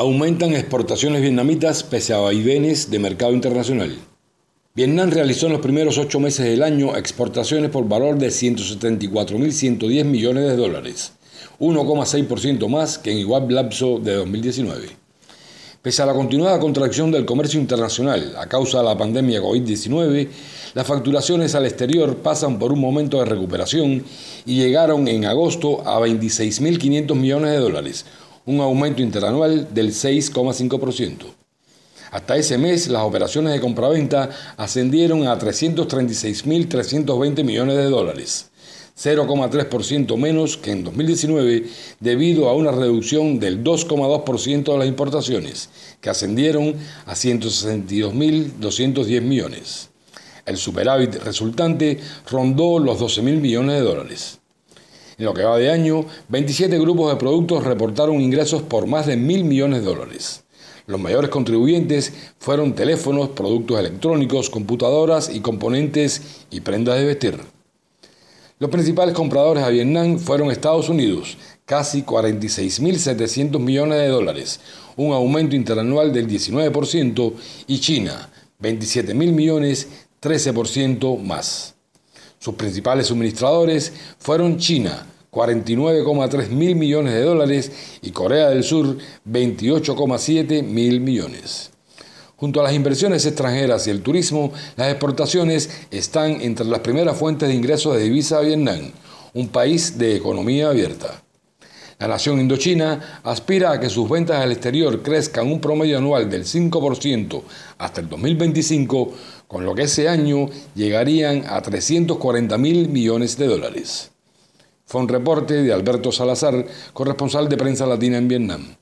Aumentan exportaciones vietnamitas pese a vaivenes de mercado internacional. Vietnam realizó en los primeros 8 meses del año exportaciones por valor de $174.110 millones, 1,6% más que en igual lapso de 2019. Pese a la continuada contracción del comercio internacional a causa de la pandemia COVID-19, las facturaciones al exterior pasan por un momento de recuperación y llegaron en agosto a $26.500 millones, un aumento interanual del 6,5%. Hasta ese mes, las operaciones de compraventa ascendieron a $336.320 millones, 0,3% menos que en 2019 debido a una reducción del 2,2% de las importaciones, que ascendieron a $162.210 millones. El superávit resultante rondó los $12.000 millones. En lo que va de año, 27 grupos de productos reportaron ingresos por más de $1.000 millones. Los mayores contribuyentes fueron teléfonos, productos electrónicos, computadoras y componentes y prendas de vestir. Los principales compradores a Vietnam fueron Estados Unidos, casi $46.700 millones, un aumento interanual del 19%, y China, $27.000 millones, 13% más. Sus principales suministradores fueron China, $49,3 mil millones, y Corea del Sur, $28,7 mil millones. Junto a las inversiones extranjeras y el turismo, las exportaciones están entre las primeras fuentes de ingresos de divisa a Vietnam, un país de economía abierta. La nación indochina aspira a que sus ventas al exterior crezcan un promedio anual del 5% hasta el 2025, con lo que ese año llegarían a $340.000 millones. Fue un reporte de Alberto Salazar, corresponsal de Prensa Latina en Vietnam.